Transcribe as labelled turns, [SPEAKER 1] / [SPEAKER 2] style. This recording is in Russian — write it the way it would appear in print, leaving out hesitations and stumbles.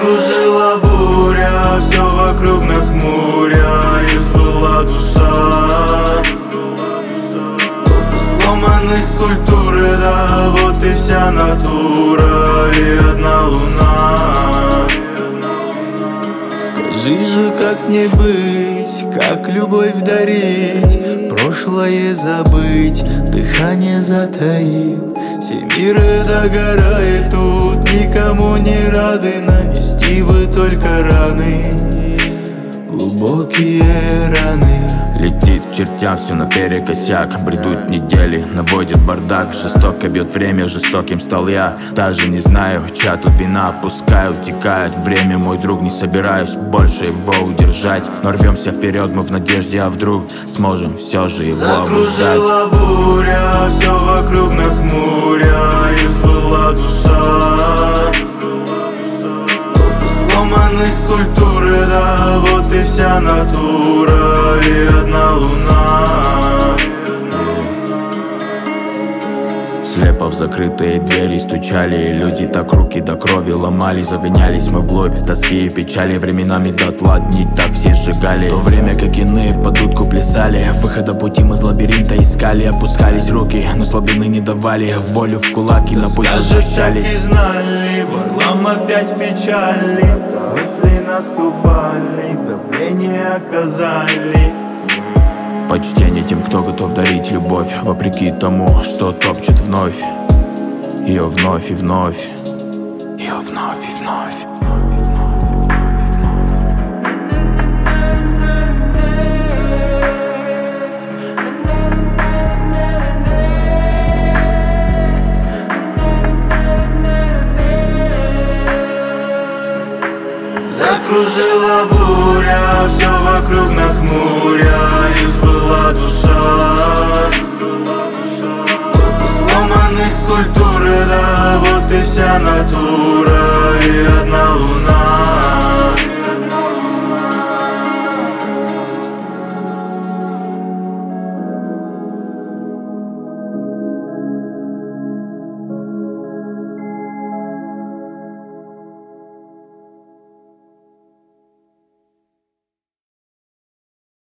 [SPEAKER 1] Закружила буря, все вокруг нахмуря, извела душа. Сломаны скульптуры, да, вот и вся натура, и одна луна. Скажи же, как мне быть, как любовь дарить, прошлое забыть, дыхание затаил. Все миры догорает тут, никому не рады, нанести бы только раны, глубокие раны.
[SPEAKER 2] Летит к чертям все наперекосяк, бредут недели, наводит бардак. Жестоко бьет время, жестоким стал я. Даже не знаю, чья тут вина, пускай утекает время, мой друг, не собираюсь больше его удержать. Но рвемся вперед мы в надежде, а вдруг сможем все же его обуздать.
[SPEAKER 1] Закружила буря, все вокруг нахмуря, извела душа. Сломаны скульптуры, да, вот и вся натура, и одна луна.
[SPEAKER 2] Слепо в закрытые двери стучали, и люди так руки до крови ломали. Загонялись мы вглубь тоски и печали, временами дотла дни так все сжигали. В то время как иные по дудку плясали, выхода пути мы из лабиринта искали. Опускались руки, но слабины не давали волю в кулаки, на путь возвращались.
[SPEAKER 1] Скажи, знали, варлам опять в печали, мысли наступали, давление оказали.
[SPEAKER 2] Почтение тем, кто готов дарить любовь, вопреки тому, что топчет вновь ее вновь и вновь, ее вновь и вновь.
[SPEAKER 1] Закружила буря, все вокруг нахмуря, извела душа. Сломаны скульптуры, да, вот и вся натура, и одна луна.